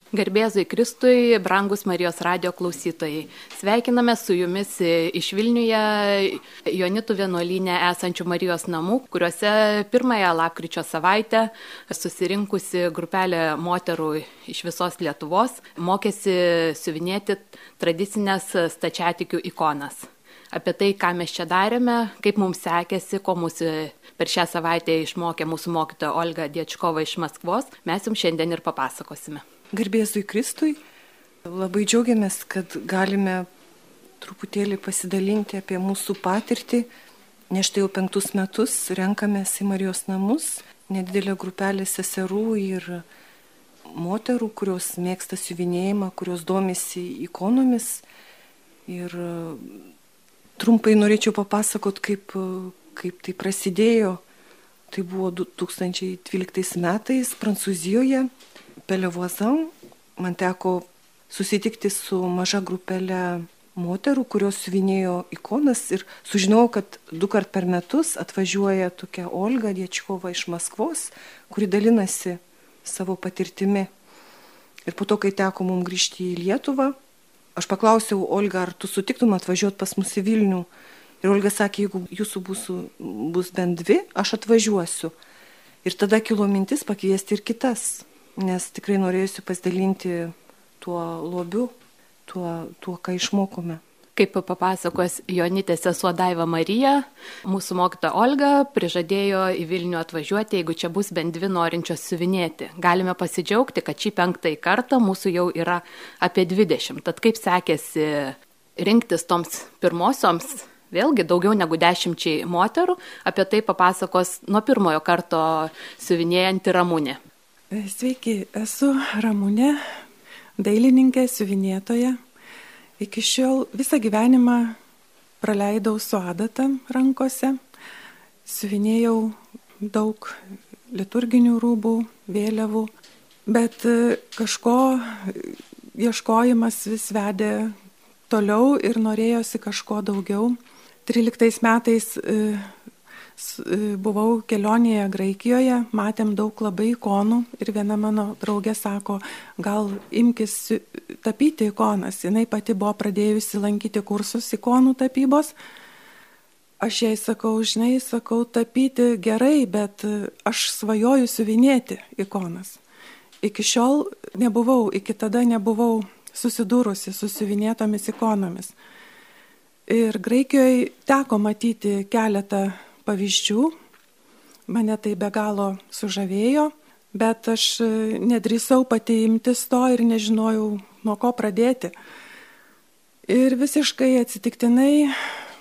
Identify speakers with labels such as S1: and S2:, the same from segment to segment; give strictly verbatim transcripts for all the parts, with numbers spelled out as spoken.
S1: Garbėzui Kristui, brangus Marijos radijo klausytojai. Sveikiname su jumis iš Vilniuje Jonitų vienuolyne esančių Marijos namų, kuriuose pirmąją lapkričio savaitę susirinkusi grupelė moterų iš visos Lietuvos mokėsi siuvinėti tradicinės stačiatikių ikonas. Apie tai, ką mes čia darėme, kaip mums sekėsi, ko mūsų per šią savaitę išmokė mūsų mokytoja Olga Diečkova iš Maskvos, mes jums šiandien ir papasakosime.
S2: Garbėzui Kristui, labai džiaugiamės, kad galime truputėlį pasidalinti apie mūsų patirtį, nes štai jau penktus metus renkamės į Marijos namus, nedidelė grupelė seserų ir moterų, kurios mėgsta siuvinėjimą, kurios domisi ikonomis. Ir trumpai norėčiau papasakot, kaip, kaip tai prasidėjo. Tai buvo du tūkstančiai dvyliktais metais Prancūzijoje. Pelevuazan, man teko susitikti su maža grupelė moterų, kurios siuvinėjo ikonas ir sužinojau, kad du kart per metus atvažiuoja tokia Olga Diečkova iš Maskvos, kuri dalinasi savo patirtimi. Ir po to, kai teko mums grįžti į Lietuvą, aš paklausiau Olga, ar tu sutiktum atvažiuoti pas mus į Vilnių. Ir Olga sakė, jeigu jūsų bus, bus bent dvi, aš atvažiuosiu. Ir tada kilo mintis pakviesti ir kitas. Nes tikrai norėjusi pasidalinti tuo lobiu, tuo, tuo ką išmokome.
S1: Kaip papasakos Jonitės sesuo Daiva Marija, mūsų mokytoja Olga prižadėjo į Vilnių atvažiuoti, jeigu čia bus bent dvi norinčios siuvinėti. Galime pasidžiaugti, kad šį penktąjį kartą mūsų jau yra apie dvidešimt. Tad kaip sekėsi rinktis toms pirmosioms, vėlgi daugiau negu dešimčiai moterų, apie tai papasakos nuo pirmojo karto siuvinėjanti Ramunė.
S3: Sveiki, esu Ramunė, dailininkė, siuvinėtoja. Iki šiol visą gyvenimą praleidau su adata rankose. Siuvinėjau daug liturginių rūbų, vėliavų, bet kažko ieškojimas vis vedė toliau ir norėjosi kažko daugiau. tryliktais metais buvau kelionėje Graikijoje, matėm daug labai ikonų ir viena mano draugė sako, gal imkis tapyti ikonas. Jinai pati buvo pradėjusi lankyti kursus ikonų tapybos. Aš jai sakau, žinai, sakau, tapyti gerai, bet aš svajoju siuvinėti ikonas. Iki šiol nebuvau, iki tada nebuvau susidūrusi su siuvinėtomis ikonomis. Ir Graikijoje teko matyti keletą pavyzdžių, mane tai be galo sužavėjo, bet aš nedrįsau pati imtis to ir nežinojau, nuo ko pradėti. Ir visiškai atsitiktinai,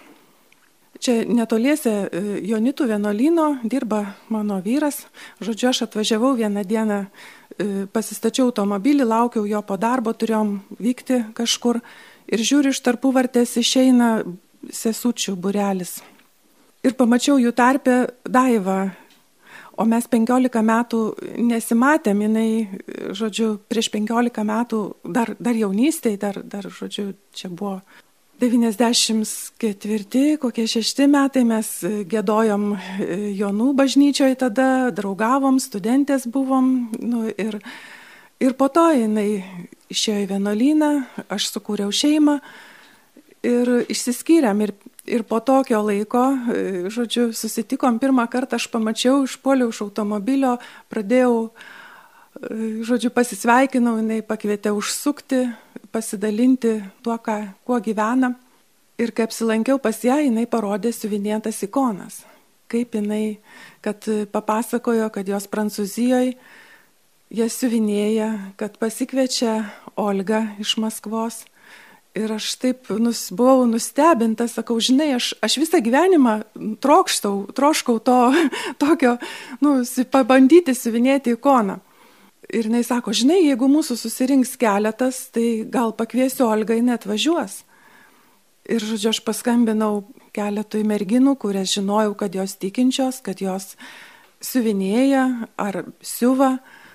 S3: čia netoliese Jonitų vienuolyno dirba mano vyras, žodžiu, aš atvažiavau vieną dieną, pasistačiau automobilį, laukiau jo po darbo, turėjom vykti kažkur ir žiūriu, iš tarpuvartės išeina sesučių būrelis. Ir pamačiau jų tarpe Daivą, o mes penkiolika metų nesimatėm, jinai, žodžiu, prieš penkiolika metų, dar, dar jaunystėje, dar, dar, žodžiu, čia buvo devyniasdešimt ketvirti, kokie šešti metai, mes giedojom Jonų bažnyčioje tada, draugavom, studentės buvom, nu, ir, ir po to jinai išėjo į vienuolyną, aš sukūriau šeimą ir išsiskyrėm. Ir Ir po tokio laiko, žodžiu, susitikom pirmą kartą, aš pamačiau, išpuoliau iš automobilio, pradėjau, žodžiu, pasisveikinau, jinai pakvietė užsukti, pasidalinti tuo, ką, kuo gyvena. Ir kai apsilankiau pas ją, jinai parodė siuvinėtas ikonas. Kaip jinai, kad papasakojo, kad jos Prancūzijoje jie siuvinėja, kad pasikviečia Olgą iš Maskvos. Ir aš taip nus, buvau nustebinta, sakau, žinai, aš, aš visą gyvenimą trokštau, troškau to tokio, nu, pabandyti siuvinėti ikoną. Ir jinai sako, žinai, jeigu mūsų susirinks keletas, tai gal pakviesiu Olgą, jinai atvažiuos. Ir, žodžiu, aš paskambinau keletui merginų, kurias žinojau, kad jos tikinčios, kad jos siuvinėja ar siuva.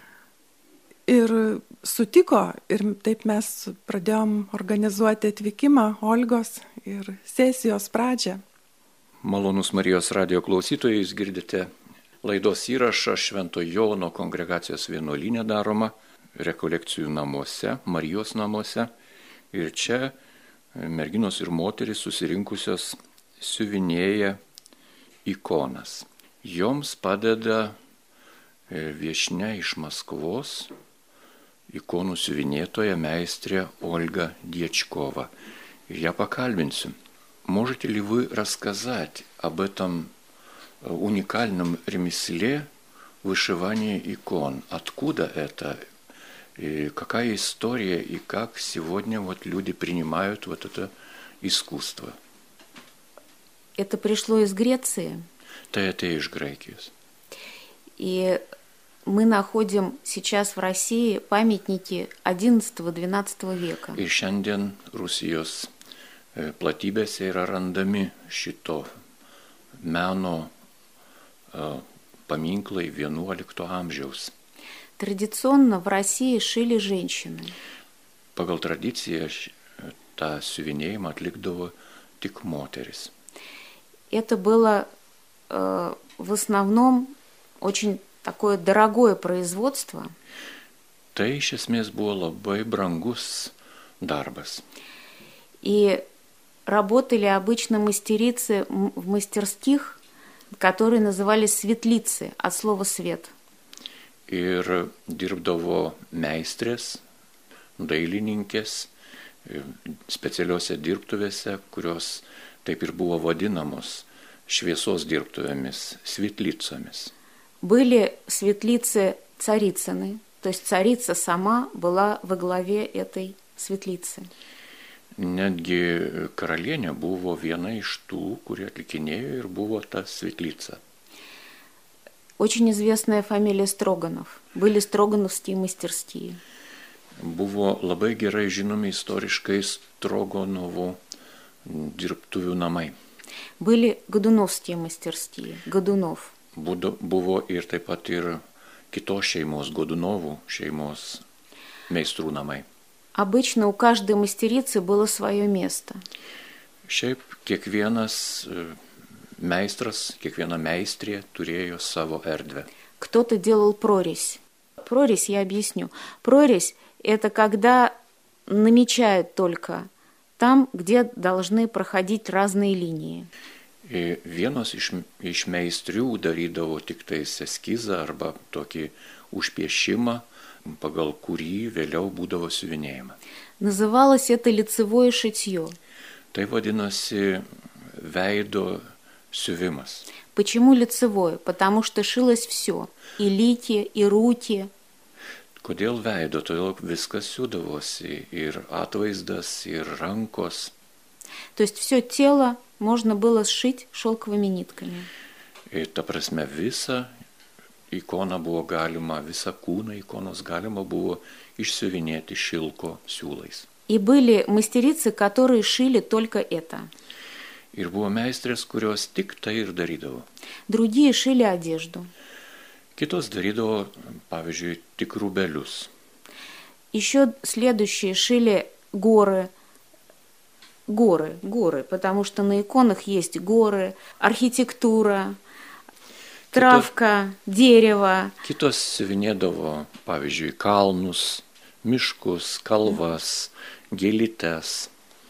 S3: Ir sutiko, ir taip mes pradėjom organizuoti atvykimą Olgos ir sesijos pradžią.
S4: Malonus Marijos radijo klausytojai, jūs girdite laidos įrašą Švento Jono kongregacijos vienuolyne daroma. rekolekcijų namuose, Marijos namuose. Ir čia merginos ir moteris susirinkusios siuvinėja ikonas. Joms padeda viešnia iš Maskvos, ikonų siuvinėtoja meistrė Ольга Дьячкова. Я покальбинцу. Можете ли вы рассказать об этом уникальном ремесле вышивания икон? Откуда это? И какая история и как сегодня вот люди принимают вот это искусство?
S5: Это пришло из Греции.
S4: Tai atėjo iš Graikijos.
S5: И мы находим сейчас в России памятники одиннадцатого-двенадцатого века.
S4: Ir šiandien Rusijos platybėse yra randami šito meno paminklai vienuolikto amžiaus.
S5: Традиционно в России шили женщины.
S4: Pagal tradiciją tą siuvinėjimą atlikdavo tik moteris.
S5: Это было э, в основном очень такое дорогое производство.
S4: Tai iš esmės buvo labai brangus darbas.
S5: И работали обычно мастерицы в мастерских, которые назывались светлицы, от слова «свет».
S4: Ir dirbdavo meistrės, dailininkės specialiuose dirbtuvėse, kurios taip ir buvo vadinamos šviesos dirbtuvėmis, светлицами.
S5: Были светлицы Царицыны, то есть царица сама была во главе этой светлицы.
S4: Netgi karalienė buvo viena iš tų, kurie atlikinėjo ir buvo ta светлица.
S5: Очень известная фамилия Строганов. Были строгановские мастерские.
S4: Buvo labai gerai žinomi istoriškai Stroganovų dirbtuvių namai.
S5: Были Годуновские мастерские, Годунов.
S4: Buvo ir taip pat ir kitos šeimos, Godunovų šeimos meistrų namai.
S5: Обычно у каждой мастерицы было свое место.
S4: Šiaip kiekvienas meistras, kiekviena meistrė turėjo savo erdvę.
S5: Кто-то делал прорезь. Прорезь, я объясню. Прорезь – это когда намечают только там, где должны проходить разные линии.
S4: Ir vienos iš, iš meistrių darydavo tik tais eskizą arba tokį užpiešimą, pagal kurį vėliau būdavo siuvinėjama.
S5: Называлось это лицевое шитье.
S4: Tai vadinasi veido siuvimas.
S5: Почему лицевое? Потому что шилось все. И лики, и руки.
S4: Kodėl veido? Todėl viskas siūdavosi. Ir atvaizdas, ir rankos.
S5: То есть все тело можно было сшить шелковыми нитками.
S4: Ir ta prasme visą ikoną buvo galima, visą kūną ikonos galima buvo išsiuvinėti šilko siūlais.
S5: И были мастерицы, которые шили только это.
S4: Ir buvo meistrės, kurios tik tai ir darydavo.
S5: Другие шили одежду.
S4: Kitos darydavo, pavyzdžiui, tik rūbelius.
S5: Еще следующие шили горы. Горы, горы, потому что на иконах есть горы, архитектура, травка, дерево.
S4: Kitos siuvinėdavo, pavyzdžiui, kalnus, miškus, kalvas, gėlytes.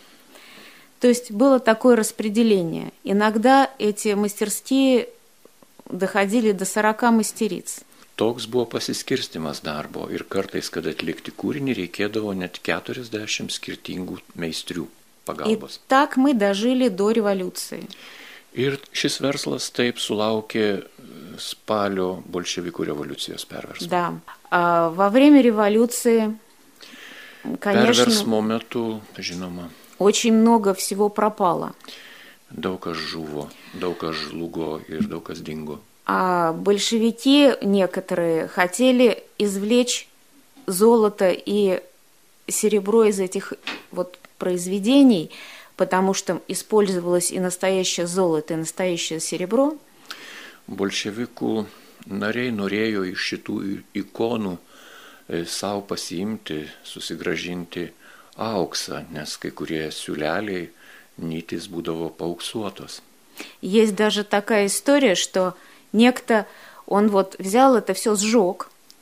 S5: То есть было такое распределение. Иногда эти мастерские доходили до сорока мастериц.
S4: Toks buvo pasiskirstimas darbo ir kartais, kad atlikti kūrinį, reikėdavo net keturiasdešimt skirtingų meistrių pagalbos.
S5: И так мы дожили до революции.
S4: Ir šis verslas taip sulaukė spalio bolševikų revoliucijos perversmo.
S5: Да. А во время революции, конечно,
S4: Perversmo metu, žinoma,
S5: очень много всего пропало.
S4: daug kas žuvo, daug kas žlugo ir daug kas dingo.
S5: А большевики некоторые хотели извлечь золото и серебро из этих вот произведений, потому что использовалось и настоящее золото, и настоящее серебро.
S4: Bolševikų nariai norėjo iš šitų ikonų savo pasiimti, susigražinti auksą, nes kai kurie siūleliai nytis būdavo paauksuotos.
S5: Есть даже такая история, что некто, он вот взял это все, сжег,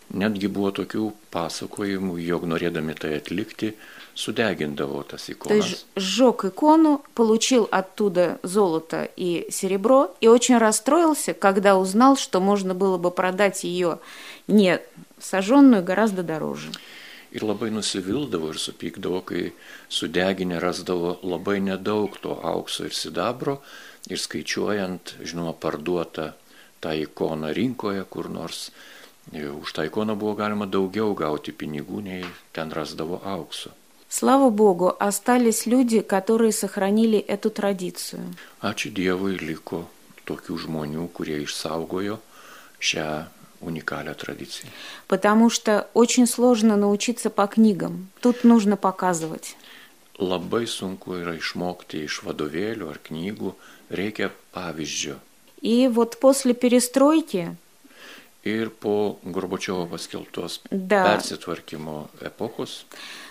S4: Netgi buvo tokių pasakojimų, jog norėdami tai atlikti, сudегиндavo tas иконас.
S5: То есть сжег икону, получил оттуда золото и серебро и очень расстроился, когда узнал, что можно было бы продать ее не сожженную гораздо дороже.
S4: Ir labai nusivildavo ir supykdavo, kai sudeginę rasdavo labai nedaug to aukso ir sidabro ir skaičiuojant, žinoma, parduotą tą ikoną rinkoje kur nors, už tą ikoną buvo galima daugiau gauti pinigų, nei ten rasdavo aukso.
S5: Слава Богу, остались люди, которые сохранили эту традицию.
S4: Ačiū Dievui, liko tokių žmonių, kurie išsaugojo šią уникальную традицию.
S5: Потому что очень сложно научиться по книгам. Тут нужно показывать.
S4: Labai sunku yra išmokti iš vadovėlių ar knygų, reikia pavyzdžio.
S5: И вот после перестройки
S4: Ir po Gorbačiovo paskelbtos
S5: да,
S4: persitvarkymo epochos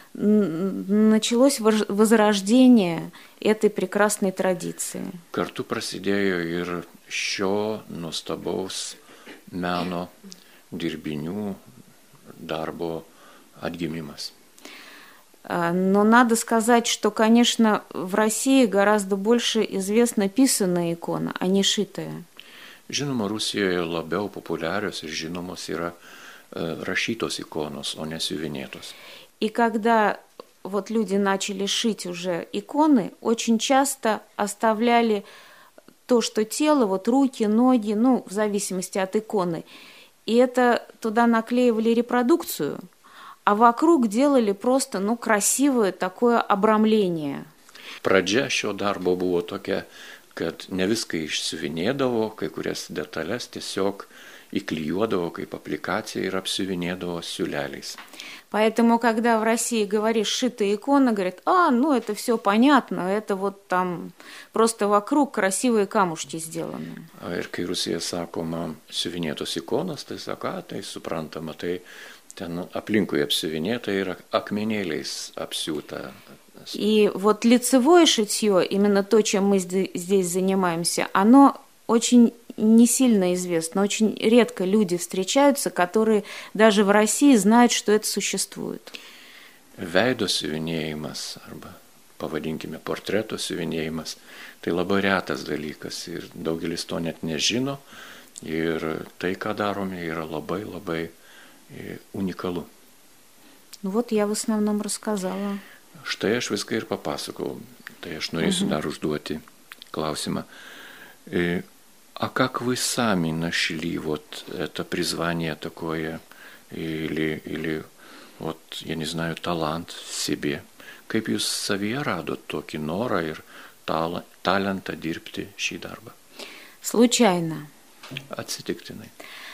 S5: началось возрождение этой прекрасной традиции.
S4: Kartu prasidėjo ir šio nuostabaus meno dirbinių darbo atgimimas.
S5: Но надо сказать, что, конечно, в России гораздо больше известна писаная икона, а не шитая.
S4: Žinoma, Rusijoje labiau populiarios ir žinomos yra rašytos ikonos, o ne siuvinėtos.
S5: И когда вот люди начали шить уже иконы, очень часто оставляли то, что тело, вот руки, ноги, ну, в зависимости от иконы. И это туда наклеивали репродукцию, а вокруг делали просто, ну, красивое такое обрамление.
S4: Pradžia šio darbo buvo tokia, kad ne viską išsiuvinėdavo, kai kurias detalės tiesiog įklijuodavo kaip aplikaciją ir apsiuvinėdavo siūleliais.
S5: Поэтому, когда в России говоришь «шитая икона», говорят, а, ну это все понятно, это вот там просто вокруг красивые камушки сделаны.
S4: Ir kai Rusija sakoma siuvinėtos ikonos, tai sako, a, tai suprantama, tai ten aplinkui apsiuvinėta ir akmenėliais apsiūta.
S5: И вот лицевое шитье, именно то, чем мы здесь занимаемся, оно очень не сильно известно. Очень редко люди встречаются, которые даже в России знают, что это существует.
S4: Veido siuvinėjimas arba pavadinkime portreto siuvinėjimas, tai labai retas dalykas ir daugelis to net nežino ir tai, ką darome, yra labai labai unikalu.
S5: Ну вот я в основном рассказала.
S4: Štai aš viską ir papasakau. Tai aš norėsiu dar užduoti klausimą. А как вы сами нашли вот это призвание такое или, или вот, я не знаю, талант в себе? Kaip jūs savyje radot tokį norą ir talentą dirbti šį darbą?
S5: Случайно.
S4: Atsitiktinai.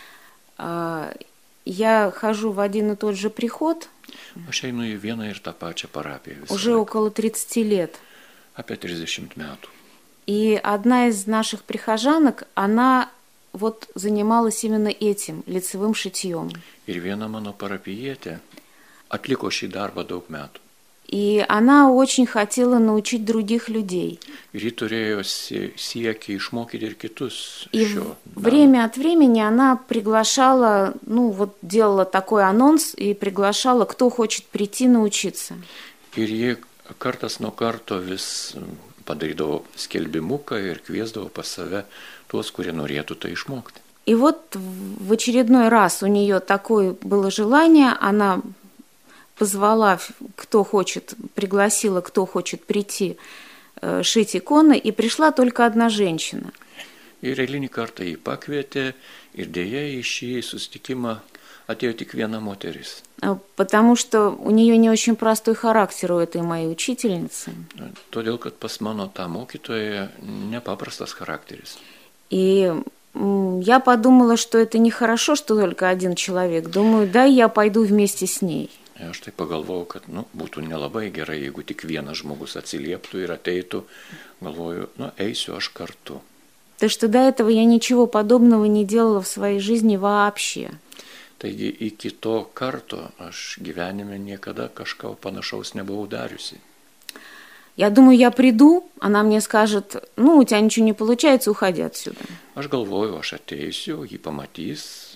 S5: Я хожу в один и тот же приход.
S4: Aš einu į vieną ir tą pačią parapiją.
S5: Уже около тридцати лет.
S4: Apie trisdešimt metų.
S5: И одна из наших прихожанок, она вот занималась именно этим, лицевым шитьем.
S4: Ir viena mano parapijietė atliko šį darbą daug metų.
S5: И она очень хотела научить других людей.
S4: Ir ji turėjo siekį išmokyti ir kitus
S5: И
S4: šio darbo.
S5: время от времени она приглашала, ну вот делала такой анонс и приглашала, кто хочет прийти научиться.
S4: Ir ji kartas nuo karto vis padarydavo skelbimuką ir kviesdavo pas save tuos, kurie norėtų tai išmokti.
S5: И вот в очередной раз у нее такое было желание, она позвала, кто хочет, пригласила, кто хочет прийти шить иконы, и пришла только одна женщина.
S4: Ir eilinį kartą jį pakvietė ir dėja į šį susitikimą atėjo tik viena moteris.
S5: Потому что у нее не очень простой характер, у этой моей учительницы.
S4: Todėl, kad pas mano tą mokytoją nepaprastas charakteris.
S5: И я подумала, что это нехорошо, что только один человек. Думаю, да, я пойду вместе с ней.
S4: Aš tai pagalvojau, kad nu, būtų nelabai gerai, jeigu tik vienas žmogus atsilieptų ir ateitų. Galvoju, nu, eisiu aš kartu.
S5: Потому что до этого я ничего подобного не делала в своей жизни вообще.
S4: Taigi iki to karto aš gyvenime niekada kažko panašaus nebuvau dariusi.
S5: Я думаю, я приду, она мне скажет, ну, у тебя ничего не получается, уходи отсюда.
S4: Aš galvoju, aš ateisiu, jį pamatys,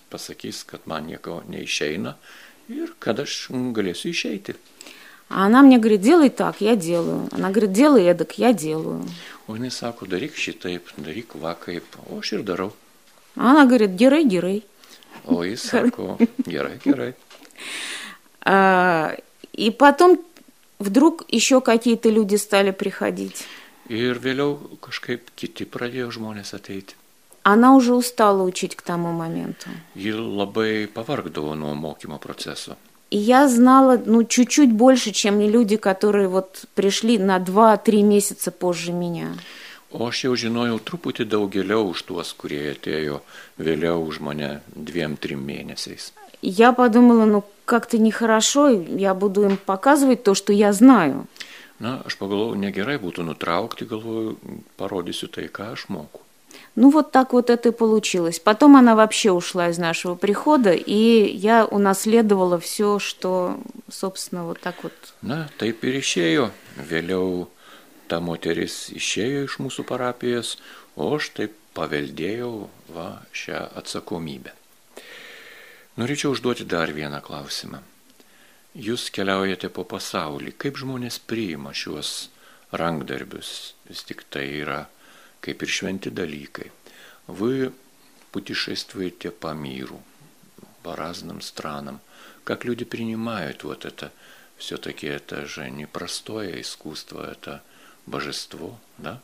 S4: pasakys, kad man nieko neišeina ir kad aš galėsiu išeiti.
S5: А она мне говорит, делай так, я делаю. Она говорит, делай эдак, я делаю.
S4: O jinai sako, daryk šitaip, daryk va kaip, o aš ir darau.
S5: Она говорит, gerai, gerai.
S4: O jis sako, gerai, gerai.
S5: А, и потом вдруг еще какие-то люди стали приходить.
S4: Ir vėliau kažkaip kiti pradėjo žmonės ateiti.
S5: Она уже устала учить к тому моменту.
S4: Ji labai pavargdavo nuo mokymo proceso.
S5: И я знала, ну, чуть-чуть больше, чем люди, которые вот пришли на два-три месяца позже меня.
S4: O aš jau žinojau truputį daugeliau už tuos, kurie atėjo vėliau už mane dviem, trim mėnesiais.
S5: Я подумала, ну, как-то нехорошо, я буду им показывать то, что я знаю.
S4: Na, aš pagalvojau, negerai būtų nutraukti, galvoju, parodysiu tai, ką aš moku.
S5: Ну, вот так вот это и получилось. Потом она вообще ушла из нашего прихода, и я унаследовала все, что, собственно, вот так вот.
S4: Na, taip ir išėjo. Vėliau ta moteris išėjo iš mūsų parapijos, o aš taip paveldėjau va, šią atsakomybę. Norėčiau užduoti dar vieną klausimą. Jūs keliaujate po pasaulį. Kaip žmonės priima šiuos rankdarbius? Vis tik tai yra kaip ir швенти далеки. Вы путешествуете по миру, по разным странам. Как люди принимают вот это? Все-таки это же не простое искусство, это божество, да?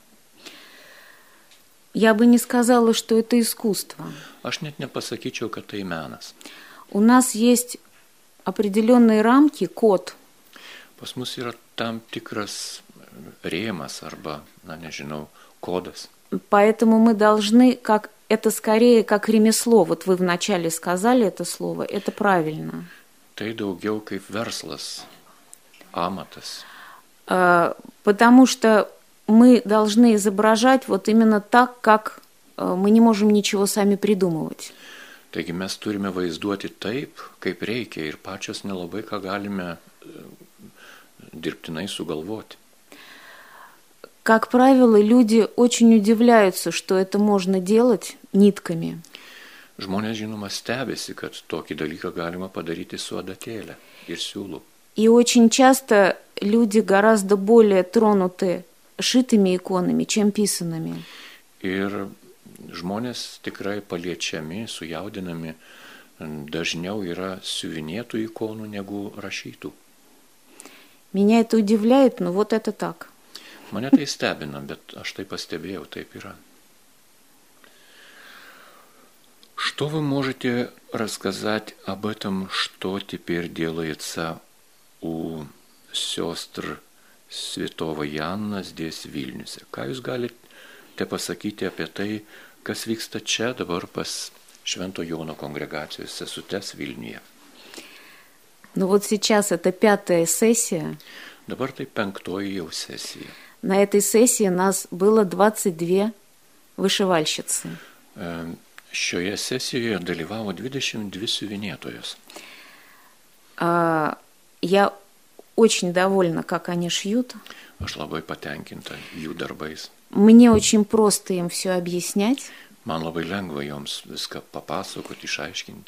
S5: Я бы не сказала, что это искусство.
S4: Aš net nepasakyčiau, kad tai menas.
S5: У нас есть определенные рамки, код.
S4: Pas mus yra tam tikras rėmas arba, na nežinau, kodas.
S5: Поэтому мы должны, как это скорее как ремесло, вот вы вначале сказали это слово, это правильно.
S4: Tai daugiau kaip verslas, amatas.
S5: Потому что мы должны изображать вот именно так, как мы не можем ничего сами придумывать.
S4: Taigi mes turime vaizduoti taip, kaip reikia ir pačios nelabai ką galime dirbtinai sugalvoti.
S5: Как правило, люди очень удивляются, что это можно делать нитками.
S4: Žmonės žinoma stebisi, kad tokį dalyką galima padaryti su adatėle ir siūlu.
S5: И очень часто люди гораздо более тронуты шитыми иконами, чем писанными.
S4: Ir žmonės tikrai paliečiami, sujaudinami, dažniau yra siuvinėtų ikonų negu rašytų.
S5: Меня это удивляет, но вот это так.
S4: Mane tai stebina, bet aš tai pastebėjau, taip yra. Что вы можете рассказать об этом, что теперь делается у сестр Святого Janna здесь, в Вильнюсе? Ką jūs galite pasakyti apie tai, kas vyksta čia dabar pas Švento Jono kongregacijos sesutes Vilniuje?
S5: Ну вот сейчас это пятая сессия.
S4: Dabar tai penktoji jau sesija.
S5: На этой сессии нас было двадцать две вышивальщицы.
S4: Šioje sesijoje dalyvavo dvidešimt dvi siuvinėtojos.
S5: Я очень довольна, как они шьют.
S4: Aš labai patenkinta jų darbais.
S5: Мне очень просто им все объяснять.
S4: Man labai lengva joms viską papasakoti, išaiškinti.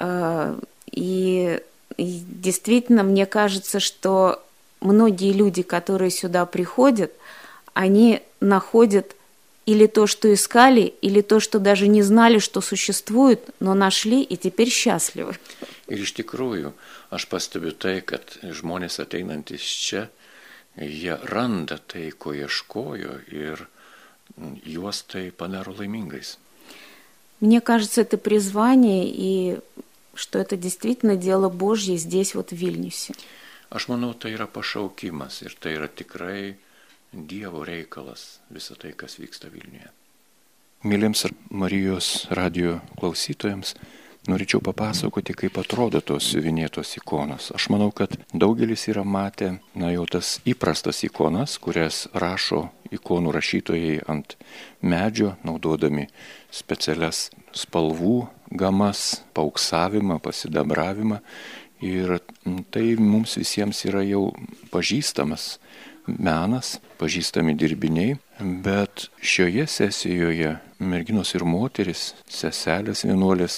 S5: И, и действительно, мне кажется, что многие люди, которые сюда приходят, они находят или то, что искали, или то, что даже не знали, что существует, но нашли и теперь счастливы.
S4: Ir iš tikrųjų, aš pastebiu tai, kad žmonės ateinantis čia, jie randa tai, ko ieškojo, ir juos tai padaro laimingais.
S5: Мне кажется, это призвание, и что это действительно дело Божье здесь, вот в Вильнюсе.
S4: Aš manau, tai yra pašaukimas ir tai yra tikrai Dievo reikalas, visą tai, kas vyksta Vilniuje. Myliems Marijos radijo klausytojams, norėčiau papasakoti, kaip atrodo tos siuvinėtos ikonos. Aš manau, kad daugelis yra matę, na, jau tas įprastas ikonas, kurias rašo ikonų rašytojai ant medžio, naudodami specialias spalvų gamas, pauksavimą, pasidabravimą. Ir tai mums visiems yra jau pažįstamas menas, pažįstami dirbiniai, bet šioje sesijoje merginos ir moteris, seselės vienuolės,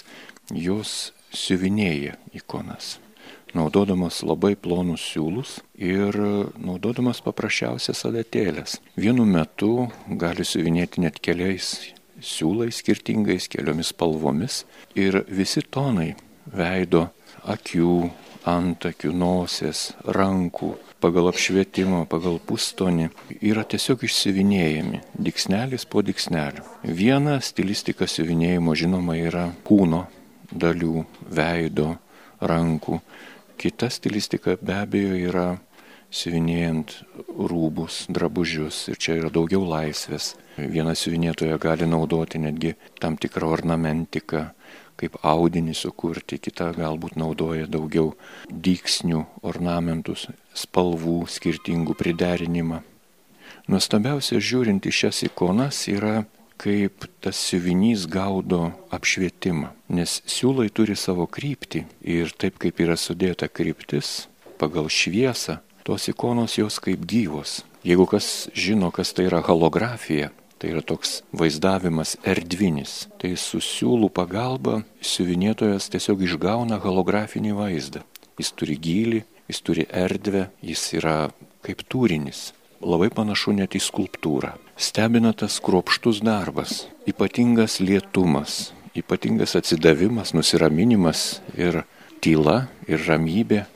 S4: jos siuvinėja ikonas, naudodamas labai plonus siūlus ir naudodamas paprasčiausias adatėlės. Vienu metu gali siuvinėti net keliais siūlais skirtingais, keliomis spalvomis ir visi tonai veido, akių, antakių, nosies, rankų, pagal apšvietimą, pagal pustonį yra tiesiog išsiuvinėjami, dygsnelis po dygsnelio. Viena stilistika siuvinėjimo žinoma yra kūno dalių, veido, rankų. Kita stilistika be abejo yra siuvinėjant rūbus, drabužius ir čia yra daugiau laisvės. Viena siuvinėtoja gali naudoti netgi tam tikrą ornamentiką, kaip audinį sukurti, kita galbūt naudoja daugiau dygsnių, ornamentus, spalvų skirtingų priderinimą. Nuostabiausia žiūrint į šias ikonas yra, kaip tas siuvinys gaudo apšvietimą, nes siūlai turi savo kryptį ir taip kaip yra sudėta kryptis pagal šviesą, tos ikonos jos kaip gyvos. Jeigu kas žino, kas tai yra holografija, tai yra toks vaizdavimas erdvinis, tai su siūlų pagalba siuvinėtojas tiesiog išgauna holografinį vaizdą. Jis turi gylį, jis turi erdvę, jis yra kaip tūrinis. Labai panašu net į skulptūrą. Stebina tas kruopštus darbas, ypatingas lėtumas, ypatingas atsidavimas, nusiraminimas ir tyla, ir ramybė.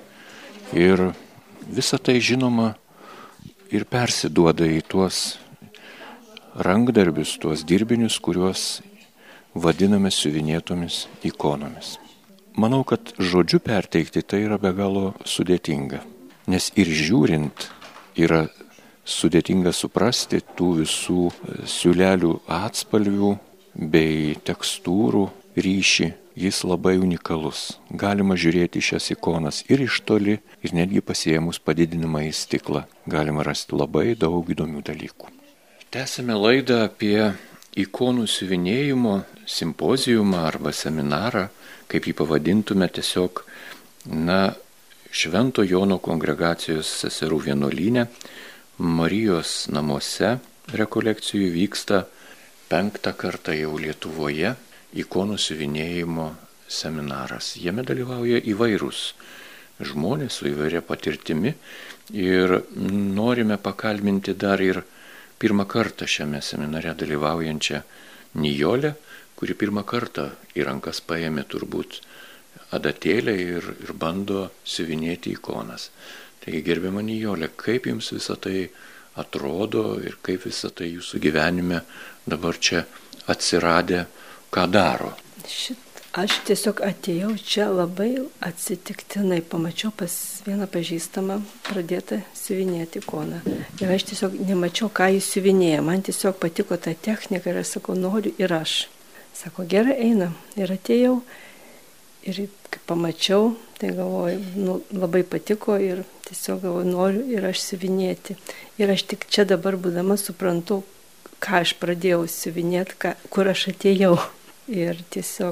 S4: Ir visa tai žinoma ir persiduoda į tuos rankdarbius, tuos dirbinius, kuriuos vadiname siuvinėtomis ikonomis. Manau, kad žodžiu perteikti tai yra be galo sudėtinga, nes ir žiūrint yra sudėtinga suprasti tų visų siūlelių atspalvių bei tekstūrų ryšį. Jis labai unikalus. Galima žiūrėti šias ikonas ir iš toli, ir netgi pasiėmus padidinamą į stiklą. Galima rasti labai daug įdomių dalykų. Tęsime laidą apie ikonų siuvinėjimo simpoziumą arba seminarą, kaip jį pavadintume tiesiog, na, Švento Jono kongregacijos seserų vienuolyne Marijos namuose rekolekcijų vyksta penktą kartą jau Lietuvoje ikonų siuvinėjimo seminaras. Jame dalyvauja įvairūs žmonės su įvairia patirtimi ir norime pakalbinti dar ir pirmą kartą šiame seminare dalyvaujančią Nijolę, kuri pirmą kartą į rankas paėmė turbūt adatėlę ir, ir bando siuvinėti ikonas. Taigi gerbiama Nijolė, kaip jums visą tai atrodo ir kaip visą tai jūsų gyvenime dabar čia atsiradę, ką daro?
S2: Šit, aš tiesiog atėjau čia labai atsitiktinai, pamačiau pas vieną pažįstamą pradėtą siuvinėti ikoną. Ir aš tiesiog nemačiau, ką jis siuvinėja. Man tiesiog patiko ta technika ir aš sakau, noriu ir aš. Sako, gerai, einam. Ir atėjau ir kai pamačiau, tai galvoju, nu, labai patiko ir tiesiog galvoju, noriu ir aš siuvinėti. Ir aš tik čia dabar būdama suprantu, ką aš pradėjau siuvinėti, ką, kur aš atėjau. Ir tiesiog,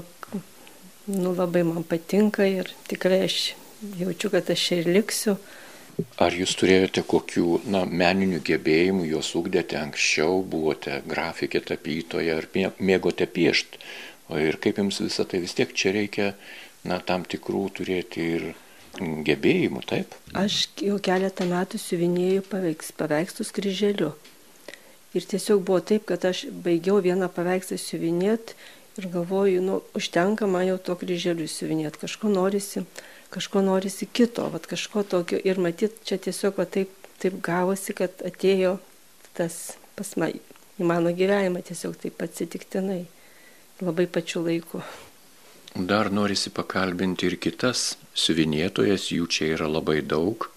S2: nu, labai man patinka ir tikrai aš jaučiu, kad aš čia ir liksiu.
S4: Ar jūs turėjote kokių, na, meninių gebėjimų, juos ugdėte anksčiau, buvote grafikė, tapytoja, ar mėgote piešti? Ir kaip jums visą tai vis tiek čia reikia, na, tam tikrų turėti ir gebėjimų, taip?
S2: Aš jau keletą metų siuvinėjau paveiks, paveikslus kryželiu. Ir tiesiog buvo taip, kad aš baigiau vieną paveikslą siuvinėti ir galvoju, nu, užtenka man jau to kryželiu siuvinėti, kažko norisi, kažko norisi kito, vat kažko tokio. Ir matyt, čia tiesiog va, taip, taip gavosi, kad atėjo tas pas man, į mano gyvenimą tiesiog taip atsitiktinai, labai pačiu laiku.
S4: Dar norisi pakalbinti ir kitas siuvinėtojas, jų čia yra labai daug,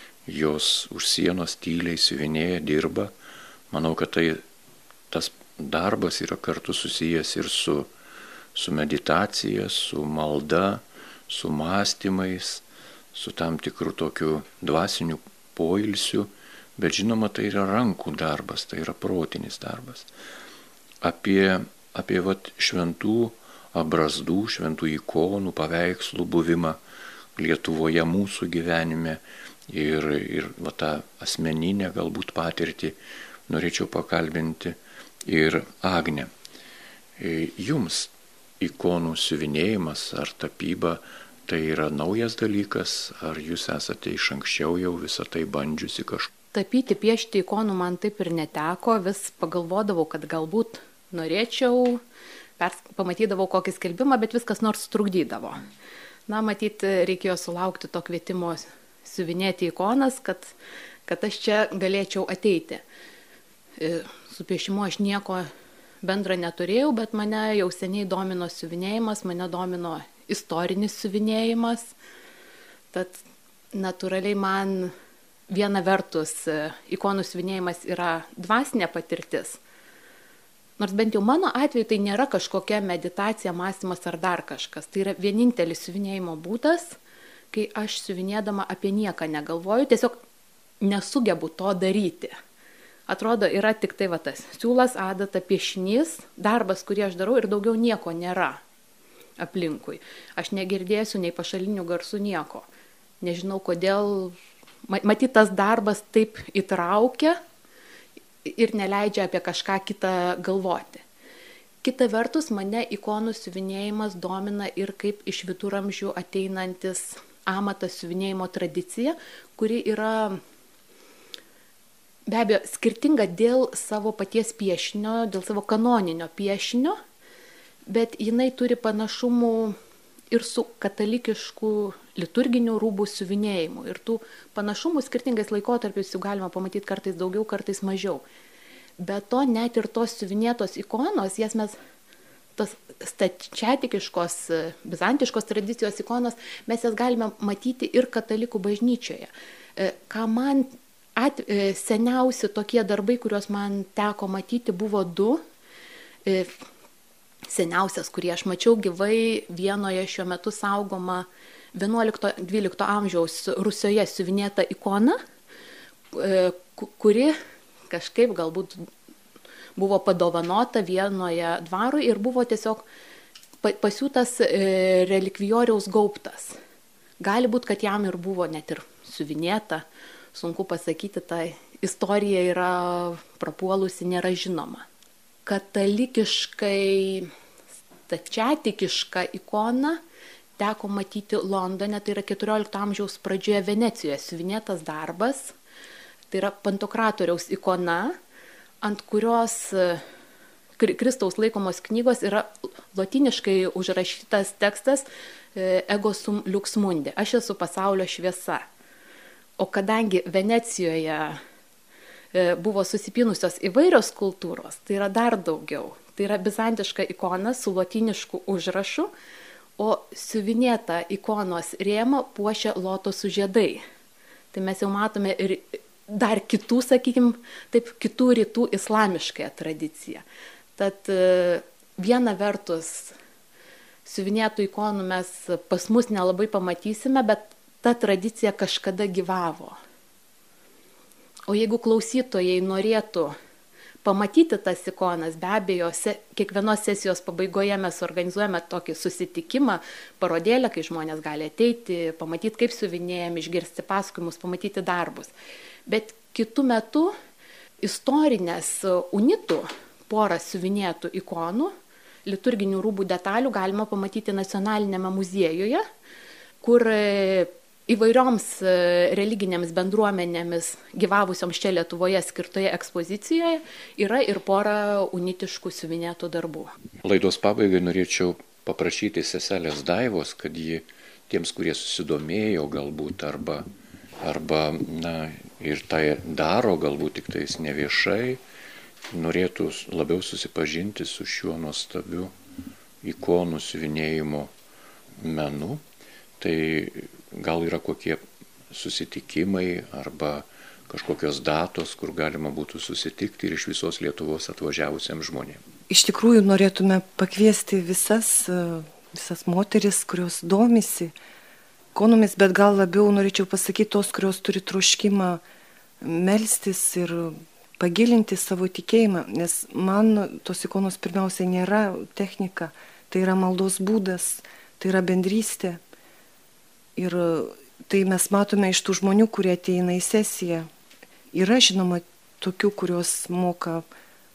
S4: jos už sienos tyliai siuvinėja, dirba. Manau, kad tai tas darbas yra kartu susijęs ir su, su meditacija, su malda, su mąstymais, su tam tikru tokiu dvasiniu poilsiu, bet žinoma, tai yra rankų darbas, tai yra protinis darbas. Apie, apie vat, šventų abrazdų, šventų ikonų, paveikslų buvimą Lietuvoje mūsų gyvenime ir, ir va, tą asmeninę galbūt patirtį norėčiau pakalbinti ir Agnę. Jums ikonų siuvinėjimas ar tapyba tai yra naujas dalykas, ar jūs esate iš anksčiau jau visą tai bandžiusi kažką?
S1: Tapyti, piešti ikonų man taip ir neteko, vis pagalvodavau, kad galbūt norėčiau, pers, pamatydavau kokį skelbimą, bet viskas nors trukdydavo. Na, matyt, reikėjo sulaukti to kvietimo siuvinėti ikonas, kad, kad aš čia galėčiau ateiti. Su piešimu aš nieko bendra neturėjau, bet mane jau seniai domino siuvinėjimas, mane domino istorinis siuvinėjimas. Tad natūraliai man viena vertus ikonų siuvinėjimas yra dvasinė patirtis. Nors bent jau mano atveju tai nėra kažkokia meditacija, mąstymas ar dar kažkas. Tai yra vienintelis siuvinėjimo būdas, kai aš siuvinėdama apie nieką negalvoju, tiesiog nesugebu to daryti. Atrodo, yra tik tai va tas siūlas, adata, piešinys, darbas, kurį aš darau ir daugiau nieko nėra aplinkui. Aš negirdėsiu nei pašalinių garsų nieko. Nežinau, kodėl, matyt, tas darbas taip įtraukia ir neleidžia apie kažką kitą galvoti. Kita vertus, mane ikonų siuvinėjimas domina ir kaip iš viduramžių ateinantis amatas siuvinėjimo tradicija, kuri yra be abejo skirtinga dėl savo paties piešinio, dėl savo kanoninio piešinio, bet jinai turi panašumų ir su katalikišku liturginių rūbų siuvinėjimu. Ir tų panašumų skirtingais laikotarpiais jų galima pamatyti kartais daugiau, kartais mažiau. Be to, net ir tos siuvinėtos ikonos, jas mes, tos stačiatikiškos, bizantiškos tradicijos ikonos, mes jas galime matyti ir katalikų bažnyčioje. Ką man at, seniausi tokie darbai, kuriuos man teko matyti, buvo du. Seniausias, kurį aš mačiau gyvai, vienoje šiuo metu saugoma vienuolikto-dvylikto amžiaus Rusioje siuvinėta ikona, kuri kažkaip galbūt buvo padovanota vienoje dvarui ir buvo tiesiog pasiūtas relikvijoriaus gaubtas. Gali būti, kad jam ir buvo net ir siuvinėta, sunku pasakyti, ta istorija yra prapuolusi, nėra žinoma. Katalikiškai stačiatikišką ikoną teko matyti Londone, tai yra keturiolikto amžiaus pradžioje Venecijoje siuvinėtas darbas. Tai yra Pantokratoriaus ikona, ant kurios Kristaus laikomos knygos yra lotyniškai užrašytas tekstas Ego sum lux mundi, aš esu pasaulio šviesa. O kadangi Venecijoje buvo susipynusios įvairios kultūros, tai yra dar daugiau. Tai yra bizantiška ikona su lotynišku užrašu, o siuvinėta ikonos rėmą puošia lotosų žiedai. Tai mes jau matome ir dar kitų, sakykime, taip, kitų rytų islamiškąją tradiciją. Tad viena vertus siuvinėtų ikonų mes pas mus nelabai pamatysime, bet ta tradicija kažkada gyvavo. O jeigu klausytojai norėtų pamatyti tas ikonas, be abejo, se, kiekvienos sesijos pabaigoje mes organizuojame tokį susitikimą, parodėlę, kai žmonės gali ateiti, pamatyti, kaip siuvinėjami, išgirsti pasakojimus, pamatyti darbus. Bet kitų metų istorinės unitų porą siuvinėtų ikonų, liturginių rūbų detalių galima pamatyti Nacionalinėme muziejuje, kur įvairioms religinėms bendruomenėmis gyvavusioms čia Lietuvoje skirtoje ekspozicijoje yra ir pora unitiškų siuvinėtų darbų.
S4: Laidos pabaigai norėčiau paprašyti seselės Daivos, kad ji tiems, kurie susidomėjo galbūt arba, arba na, ir tai daro galbūt tik tais neviešai, norėtų labiau susipažinti su šiuo nuostabiu ikonų siuvinėjimo menu. Tai gal yra kokie susitikimai arba kažkokios datos, kur galima būtų susitikti ir iš visos Lietuvos atvažiavusiems žmonėms.
S2: Iš tikrųjų norėtume pakviesti visas, visas moteris, kurios domisi ikonomis, bet gal labiau norėčiau pasakyti tos, kurios turi troškimą melstis ir pagilinti savo tikėjimą, nes man tos ikonos pirmiausiai nėra technika, tai yra maldos būdas, tai yra bendrystė. Ir tai mes matome iš tų žmonių, kurie ateina į sesiją. Yra, žinoma, tokių, kurios moka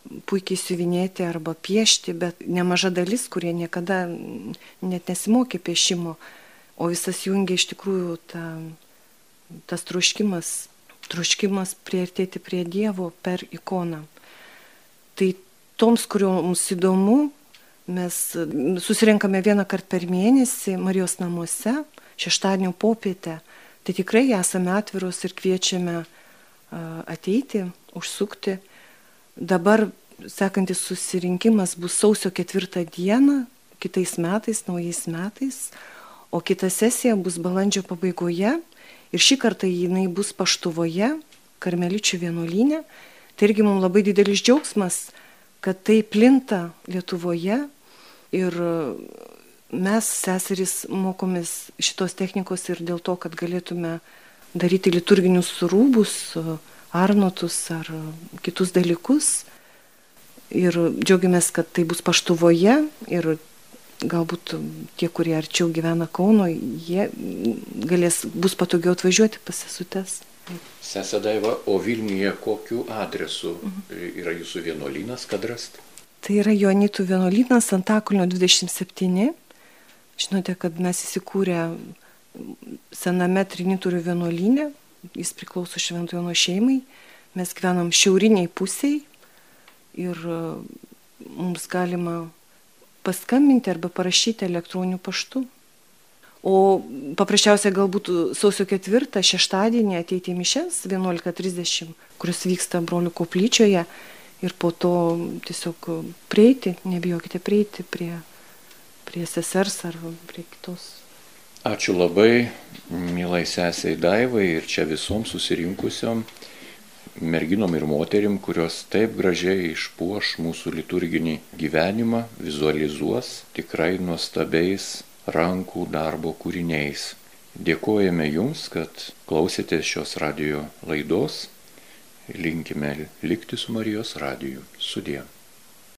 S2: puikiai siuvinėti arba piešti, bet nemaža dalis, kurie niekada net nesimokė piešimo, o visas jungia iš tikrųjų ta, tas troškimas, troškimas priartėti prie Dievo per ikoną. Tai toms, kurioms įdomu, mes susirenkame vieną kartą per mėnesį Marijos namuose, šeštadienio popietę. Tai tikrai esame atviros ir kviečiame ateiti, užsukti. Dabar sekantis susirinkimas bus sausio ketvirtą dieną, kitais metais, naujais metais, o kita sesija bus balandžio pabaigoje ir šį kartą jinai bus Paštuvoje, Karmeličių vienuolyne. Tai irgi mums labai didelis džiaugsmas, kad tai plinta Lietuvoje ir mes, seserys, mokomės šitos technikos ir dėl to, kad galėtume daryti liturginius rūbus, arnotus ar kitus dalykus. Ir džiaugiamės, kad tai bus Paštuvoje ir galbūt tie, kurie arčiau gyvena Kauno, jie galės, bus patogiau atvažiuoti pas sesutes.
S4: Sese Daiva, o Vilniuje kokiu adresu yra jūsų vienuolynas, kad rasti?
S2: Tai yra Joanitų vienuolynas Antakalnio dvidešimt septyni. Žinote, kad mes įsikūrę sename Triniturių vienuolyne, jis priklauso Švento Jono šeimai. Mes gyvenam šiauriniai pusiai ir mums galima paskambinti arba parašyti elektroniniu paštu. O paprasčiausiai galbūt sausio ketvirtą šeštadienį ateiti į mišes vienuolika trisdešimt, kurios vyksta brolių koplyčioje ir po to tiesiog prieiti, nebijokite prieiti prie, prie sesers ar prie kitos.
S4: Ačiū labai, mielai sesei Daivai ir čia visom susirinkusiom merginom ir moterim, kurios taip gražiai išpuoš mūsų liturginį gyvenimą, vizualizuos tikrai nuostabiais rankų darbo kūriniais. Dėkojame Jums, kad klausėtės šios radijo laidos. Linkime likti su Marijos radiju. Sudie.